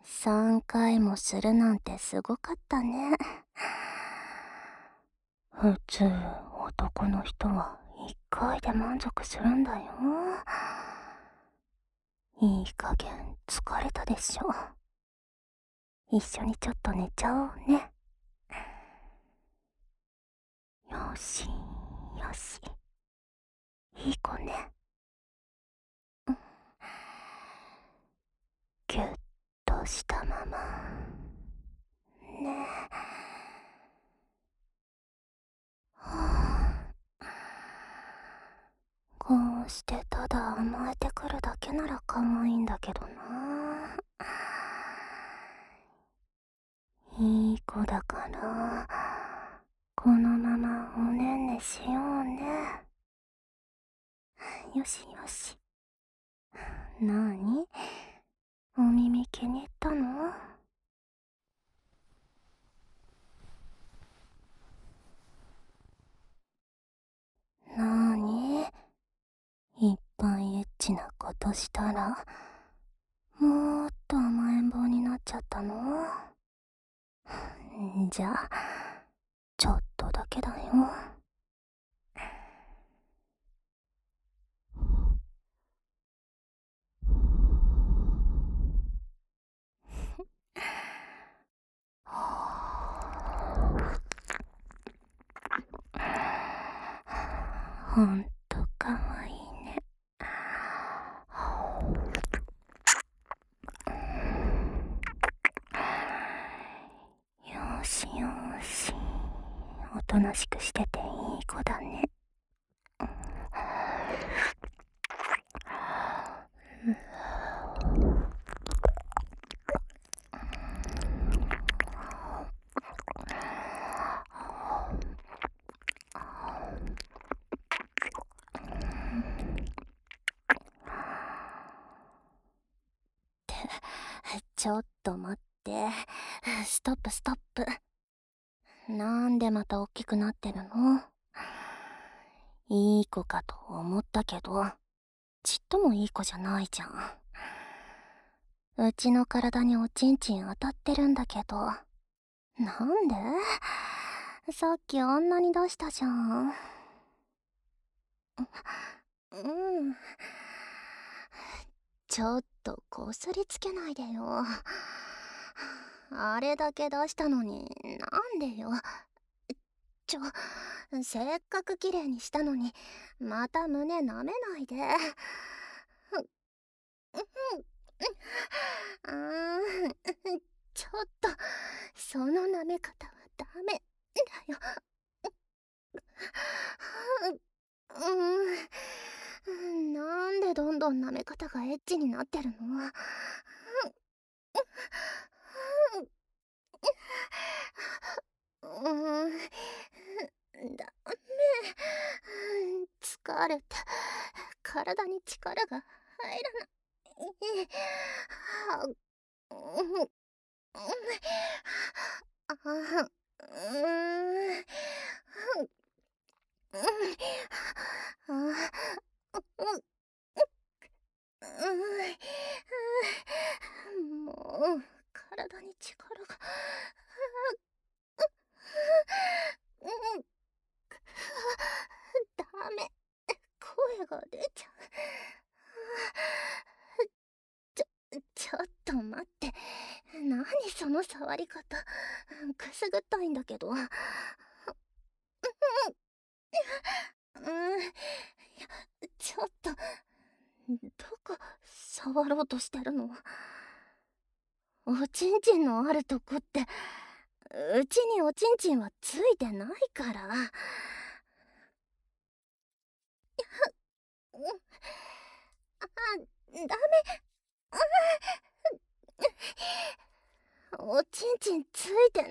3回もするなんてすごかったね。普通、男の人は1回で満足するんだよ。いい加減疲れたでしょ。一緒にちょっと寝ちゃおうね。よし、よし。いい子ね。ぎゅっとしたまま。ね。はあ、こうしてただ甘えてくるだけなら可愛いんだけどな。いい子だから、このままおねんねしようね。よしよし。なに？お耳気に入ったの？なに？いっぱいエッチなことしたら、もっと甘えん坊になっちゃったの？じゃあ、ちょっとだけだよ。ほんとかわいいね。よしよし。おとなしくしてていい子だね。ちょっと待って。ストップストップ。なんでまた大きくなってるの？いい子かと思ったけど、ちっともいい子じゃないじゃん。うちの体におちんちん当たってるんだけど。なんで？さっきあんなに出したじゃん。うん。ちょっとこすりつけないでよ。あれだけ出したのに、なんでよ。せっかく綺麗にしたのに、また胸舐めないで。うーん、ちょっと、その舐め方はダメだよ。なんでどんどん舐め方がエッチになってるの？ダメ。疲れた。体に力が入らない。うん、あ、もう体に力が。ダメ。声が出ちゃう。ちょっと待って。何その触り方。くすぐったいんだけど。ちょっと、どこ触ろうとしてるの？おちんちんのあるとこって、うちにおちんちんはついてないから。ダメ。おちんちんついてないって。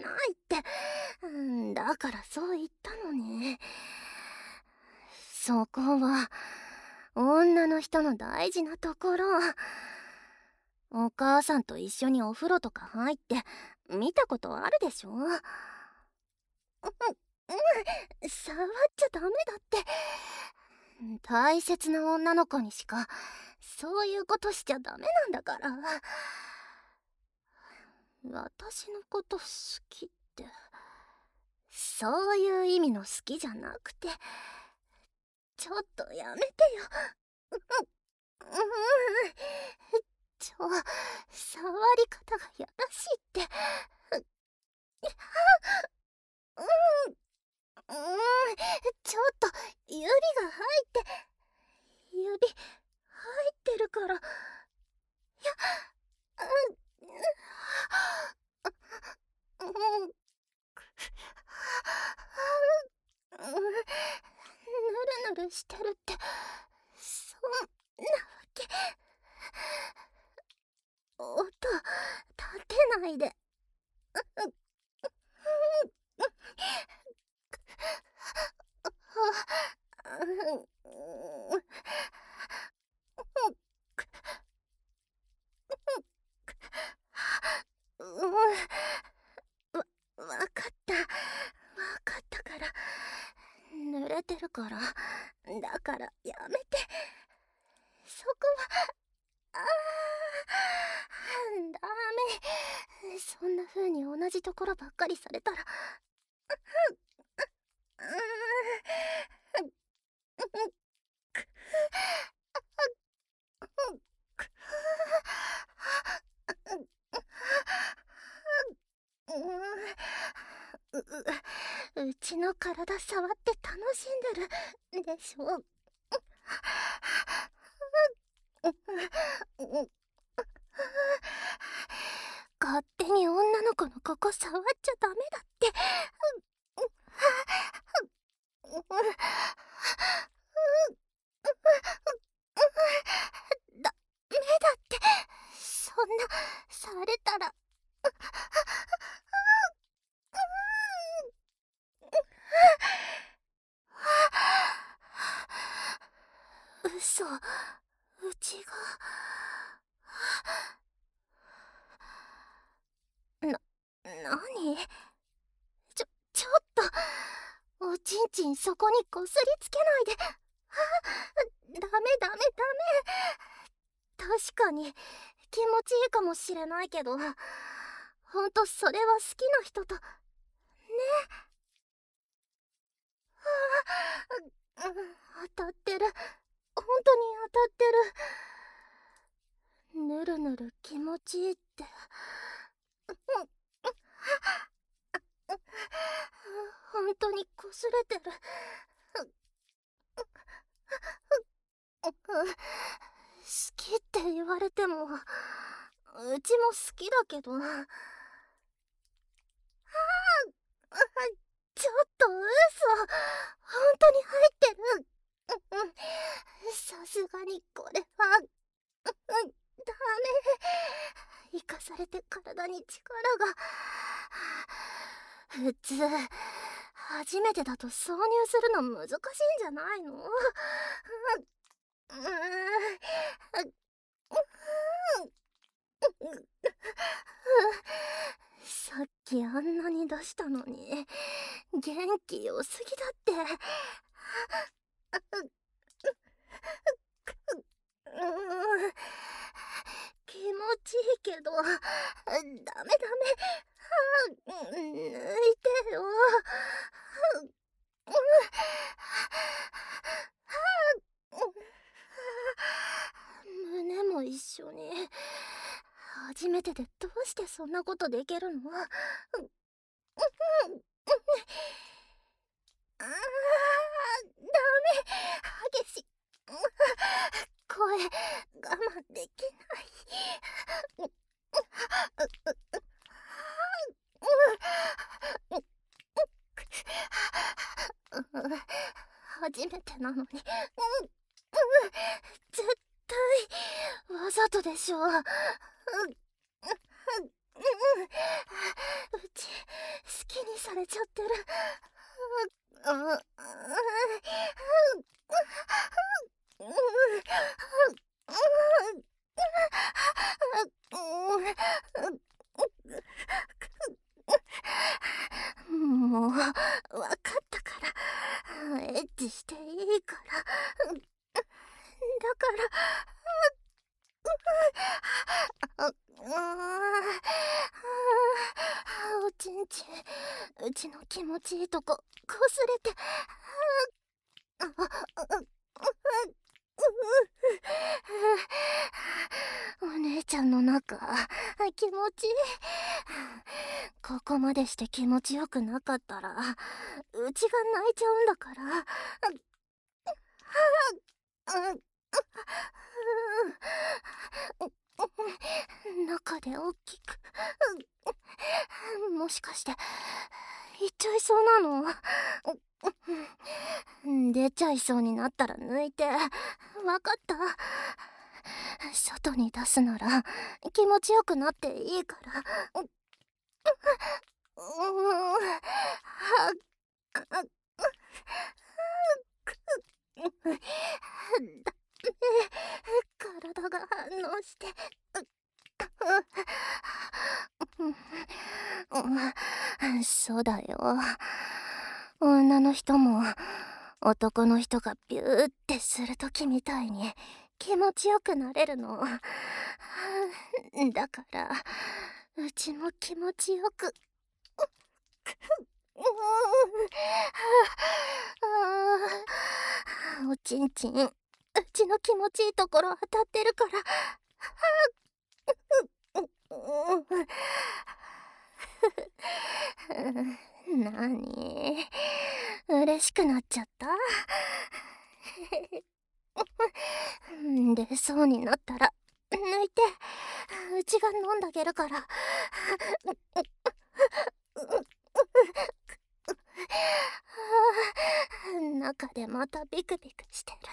だからそう言ったのに。そこは女の人の大事なところ。お母さんと一緒にお風呂とか入って見たことあるでしょ？触っちゃダメだって。大切な女の子にしかそういうことしちゃダメなんだから。 私のこと好きって、そういう意味の好きじゃなくて、ちょっとやめてよ。触り方がやらしいって。ちょっと指が入って、指入ってるから。いや、ぬるぬるしてるって、そんなわけ。音立てないで。わかった。わかったから。濡れてるから。だからやめて。そこは。ダメ。そんな風に同じところばっかりされたら。うちの体触って楽しんでるでしょ。勝手に女の子のここ触っちゃダメだって。ダメだって。そんなされたら。嘘、うちが。なに？ちょっと、おちんちんそこにこすりつけないで。ダメダメダメ。確かに気持ちいいかもしれないけど、ほんとそれは好きな人とね。当たってる。本当に当たってる。ぬるぬる気持ちいいって。本当にこすれてる。好きって言われても、うちも好きだけど。ちょっと嘘。本当に入ってる。さすがにこれはダメ。生かされて体に力が。普通初めてだと挿入するの難しいんじゃないの？さっきあんなに出したのに元気良すぎだって。気持ちいいけどダメダメ。抜いてよ。胸も一緒に。初めてでどうしてそんなことできるの？ダメ。激しい。声我慢できない。初めてなのに。絶対わざとでしょ。うち好きにされちゃってる。もうわかったから。エッチしていいから。だから持ちいいとここすれて。お姉ちゃんの中気持ちいい。ここまでして気持ちよくなかったらうちが泣いちゃうんだから。中で大きく。もしかしていっちゃいそうなの？出ちゃいそうになったら抜いて。わかった。外に出すなら気持ちよくなっていいから。体が反応して。そうだよ。女の人も男の人がビューってするときみたいに気持ちよくなれるの。だからうちも気持ちよく。おちんちん、うちの気持ちいいところ当たってるから。なに、嬉しくなっちゃった？出そうになったら抜いて、うちが飲んだげるから。中でまたビクビクしてる。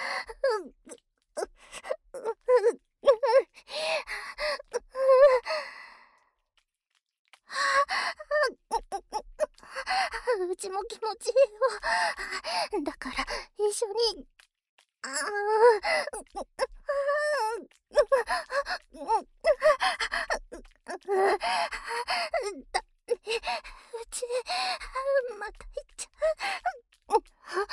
うちも気持ちいいよ。だから一緒に。だね、うちまた行っちゃう。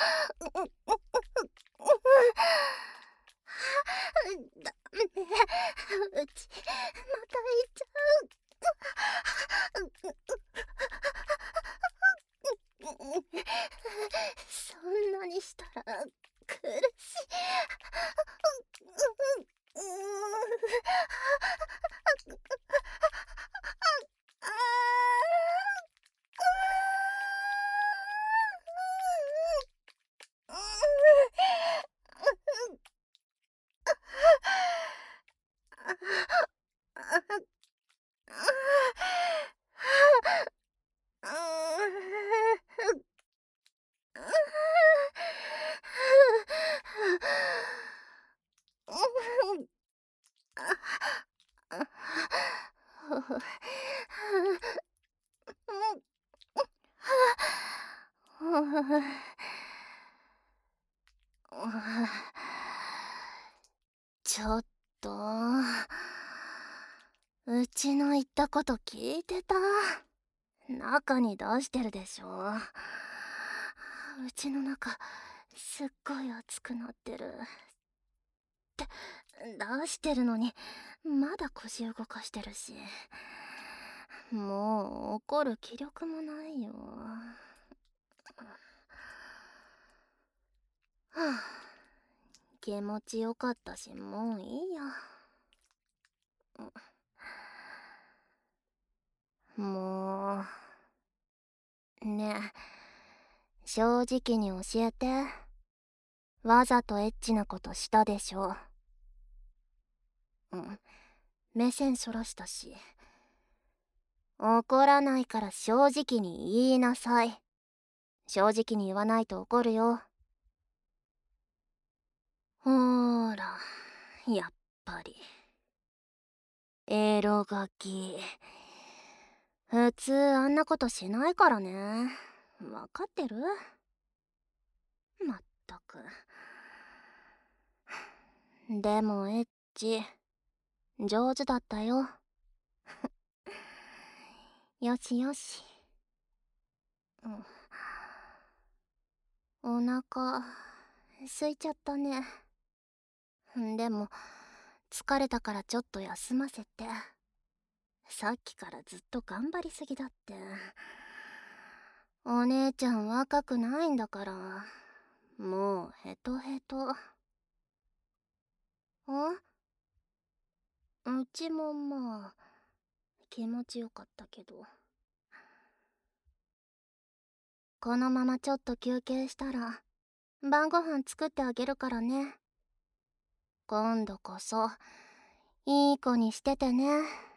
だね、うちまた行っちゃう。そんなにしたら苦しい。ちょっと、うちの言ったこと聞いてた？中に出してるでしょ。うちの中すっごい熱くなってるって出してるのにまだ腰動かしてるし、もう怒る気力もないよ。はあ、気持ちよかったしもういいや。もうねえ、正直に教えて。わざとエッチなことしたでしょ？目線そらしたし。怒らないから正直に言いなさい。正直に言わないと怒るよ。ほーら、やっぱり。エロガキ。普通あんなことしないからね。わかってる？まったく。でもエッチ、上手だったよ。よしよし。お腹空いちゃったね。でも疲れたからちょっと休ませて。さっきからずっと頑張りすぎだって。 お姉ちゃん若くないんだから、もうヘトヘト。うちもまあ、気持ちよかったけど。このままちょっと休憩したら、晩ご飯作ってあげるからね。今度こそ、いい子にしててね。